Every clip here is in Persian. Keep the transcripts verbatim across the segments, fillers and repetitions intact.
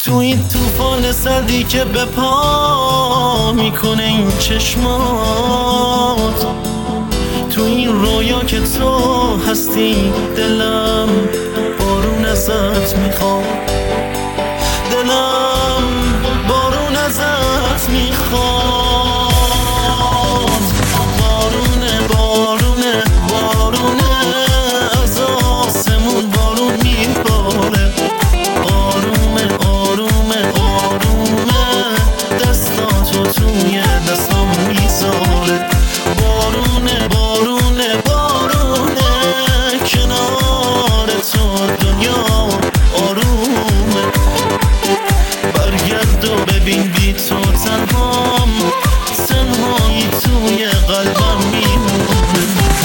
تو این طوفان سردی که به پا میکنه این چشمات، تو این رویا که تو هستی، دلم بارون ازت میخواد، دلم بارون ازت میخواد. بارونه بارونه بارونه از آسمون بارون میباره، آرومه آرومه آرومه دستاتو توی دستام میذاره. بارونه بارونه بارونه کنار تو دنیا آرومه، برگرد و ببین بی تو تنهام، تنهایی توی قلبم میمونه.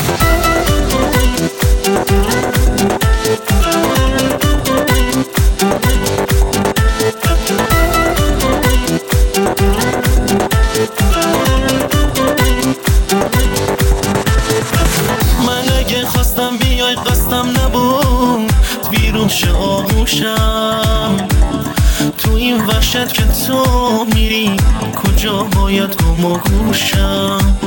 من اگه خواستم بیای قصدم نبود بیرون شه آغوشم، تو این وحشت که تو میری کجا باید گم و گوشم.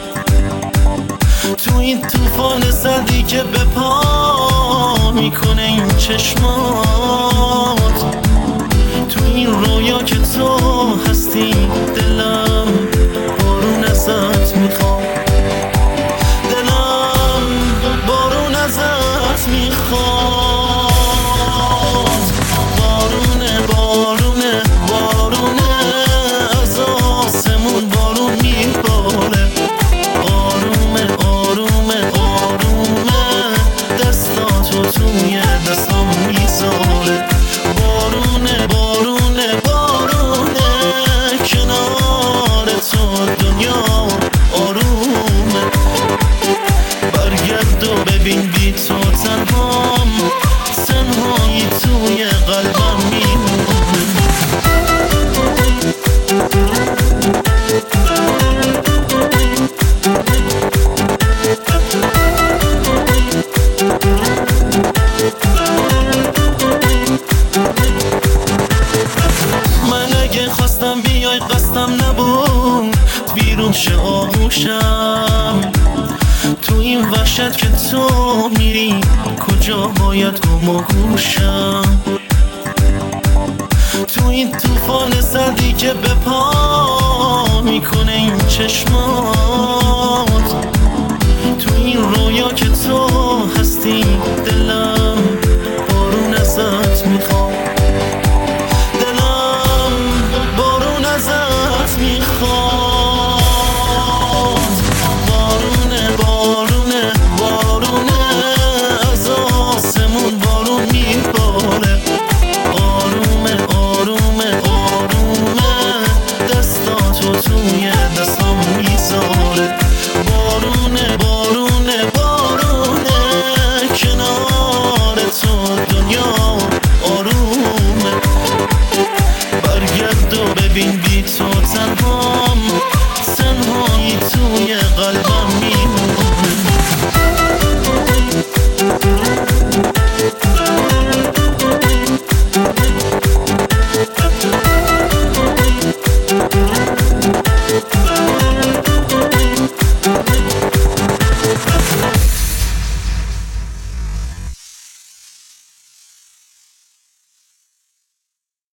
تو این طوفان سردی که به پا میکنه این چشمات، تو این رویا که تو هستی، دلم بارون ازت میخواد، دلم بارون ازت میخواد. بارونه بارونه بارونه از آسمون بارون میباره، آرومه آرومه آرومه دستاتو توی دستام میذاره. بارونه بارونه بارونه کنار تو دنیا آرومه، برگرد و ببین بی تو تنهام، تنهایی توی قلبم میمونه. من اگه خواستم بیای قصدم نبود بیرون شه آغوشم، تو این وحشت که تو میری کجا باید گم و گوشم. تو این طوفان سردی که به پا میکنه این چشمات، تو این رویا که تو